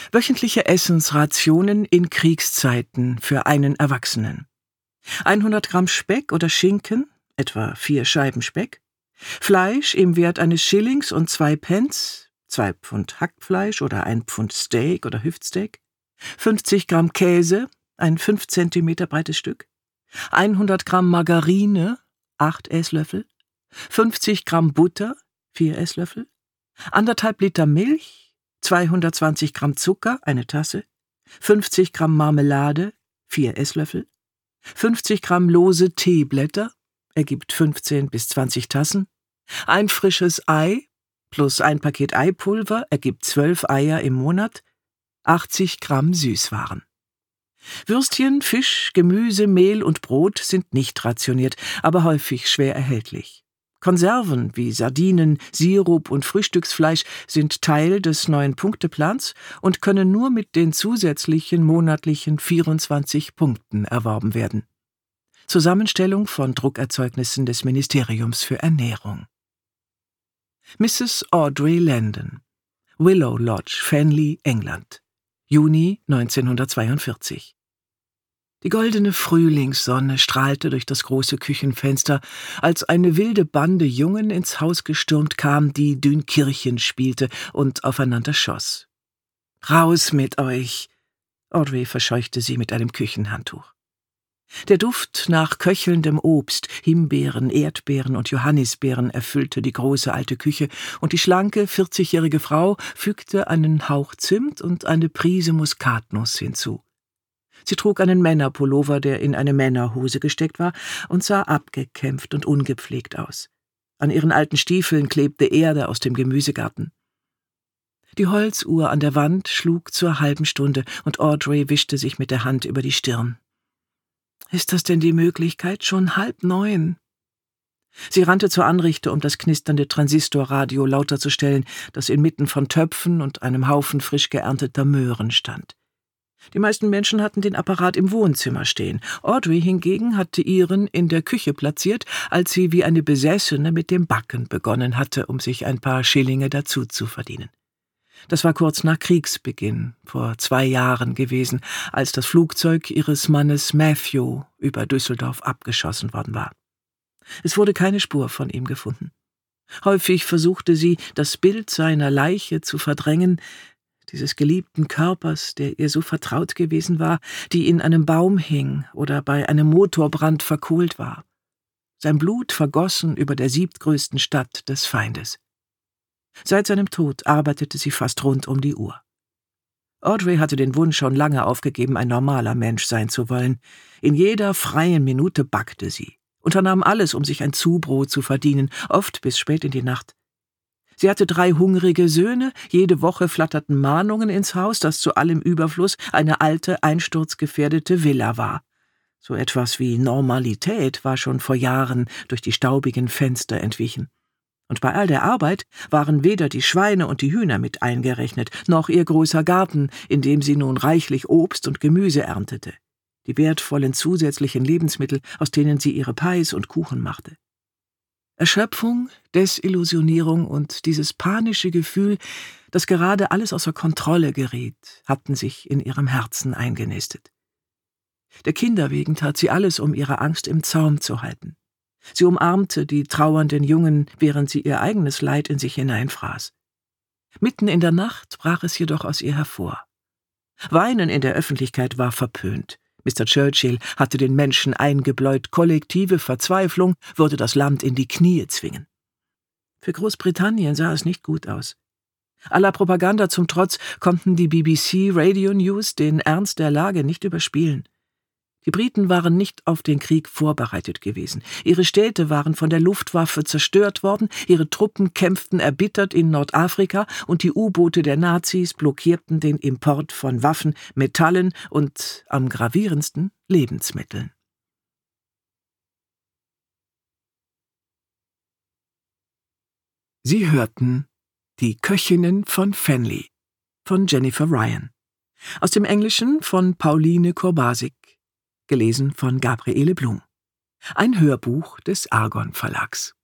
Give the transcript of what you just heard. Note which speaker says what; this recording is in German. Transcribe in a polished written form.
Speaker 1: Wöchentliche Essensrationen in Kriegszeiten für einen Erwachsenen. 100 Gramm Speck oder Schinken, etwa 4 Scheiben Speck, Fleisch im Wert eines Schillings und 2 Pence, 2 Pfund Hackfleisch oder 1 Pfund Steak oder Hüftsteak, 50 Gramm Käse, ein 5 Zentimeter breites Stück, 100 Gramm Margarine, 8 Esslöffel, 50 Gramm Butter, 4 Esslöffel, 1,5 Liter Milch, 220 Gramm Zucker, eine Tasse, 50 Gramm Marmelade, 4 Esslöffel, 50 Gramm lose Teeblätter, ergibt 15 bis 20 Tassen, ein frisches Ei plus ein Paket Eipulver, ergibt 12 Eier im Monat, 80 Gramm Süßwaren. Würstchen, Fisch, Gemüse, Mehl und Brot sind nicht rationiert, aber häufig schwer erhältlich. Konserven wie Sardinen, Sirup und Frühstücksfleisch sind Teil des 9-Punkte-Plans und können nur mit den zusätzlichen monatlichen 24 Punkten erworben werden. Zusammenstellung von Druckerzeugnissen des Ministeriums für Ernährung. Mrs. Audrey Landon, Willow Lodge, Fenley, England, Juni 1942. Die goldene Frühlingssonne strahlte durch das große Küchenfenster, als eine wilde Bande Jungen ins Haus gestürmt kam, die Dünkirchen spielte und aufeinander schoss. »Raus mit euch!« Audrey verscheuchte sie mit einem Küchenhandtuch. Der Duft nach köchelndem Obst, Himbeeren, Erdbeeren und Johannisbeeren erfüllte die große alte Küche, und die schlanke, 40-jährige Frau fügte einen Hauch Zimt und eine Prise Muskatnuss hinzu. Sie trug einen Männerpullover, der in eine Männerhose gesteckt war, und sah abgekämpft und ungepflegt aus. An ihren alten Stiefeln klebte Erde aus dem Gemüsegarten. Die Holzuhr an der Wand schlug zur halben Stunde, und Audrey wischte sich mit der Hand über die Stirn. »Ist das denn die Möglichkeit? Schon 8:30?« Sie rannte zur Anrichte, um das knisternde Transistorradio lauter zu stellen, das inmitten von Töpfen und einem Haufen frisch geernteter Möhren stand. Die meisten Menschen hatten den Apparat im Wohnzimmer stehen. Audrey hingegen hatte ihren in der Küche platziert, als sie wie eine Besessene mit dem Backen begonnen hatte, um sich ein paar Schillinge dazu zu verdienen. Das war kurz nach Kriegsbeginn, vor 2 Jahren gewesen, als das Flugzeug ihres Mannes Matthew über Düsseldorf abgeschossen worden war. Es wurde keine Spur von ihm gefunden. Häufig versuchte sie, das Bild seiner Leiche zu verdrängen, dieses geliebten Körpers, der ihr so vertraut gewesen war, die in einem Baum hing oder bei einem Motorbrand verkohlt war. Sein Blut vergossen über der 7. Stadt des Feindes. Seit seinem Tod arbeitete sie fast rund um die Uhr. Audrey hatte den Wunsch schon lange aufgegeben, ein normaler Mensch sein zu wollen. In jeder freien Minute backte sie, unternahm alles, um sich ein Zubrot zu verdienen, oft bis spät in die Nacht. Sie hatte 3 hungrige Söhne, jede Woche flatterten Mahnungen ins Haus, das zu allem Überfluss eine alte, einsturzgefährdete Villa war. So etwas wie Normalität war schon vor Jahren durch die staubigen Fenster entwichen. Und bei all der Arbeit waren weder die Schweine und die Hühner mit eingerechnet, noch ihr großer Garten, in dem sie nun reichlich Obst und Gemüse erntete, die wertvollen zusätzlichen Lebensmittel, aus denen sie ihre Pies und Kuchen machte. Erschöpfung, Desillusionierung und dieses panische Gefühl, dass gerade alles außer Kontrolle geriet, hatten sich in ihrem Herzen eingenistet. Der Kinder wegen tat sie alles, um ihre Angst im Zaum zu halten. Sie umarmte die trauernden Jungen, während sie ihr eigenes Leid in sich hineinfraß. Mitten in der Nacht brach es jedoch aus ihr hervor. Weinen in der Öffentlichkeit war verpönt. Mr. Churchill hatte den Menschen eingebläut, kollektive Verzweiflung würde das Land in die Knie zwingen. Für Großbritannien sah es nicht gut aus. Aller Propaganda zum Trotz konnten die BBC Radio News den Ernst der Lage nicht überspielen. Die Briten waren nicht auf den Krieg vorbereitet gewesen. Ihre Städte waren von der Luftwaffe zerstört worden, ihre Truppen kämpften erbittert in Nordafrika und die U-Boote der Nazis blockierten den Import von Waffen, Metallen und, am gravierendsten, Lebensmitteln. Sie hörten »Die Köchinnen von Fenley« von Jennifer Ryan. Aus dem Englischen von Pauline Kurbasik. Gelesen von Gabriele Blum. Ein Hörbuch des Argon Verlags.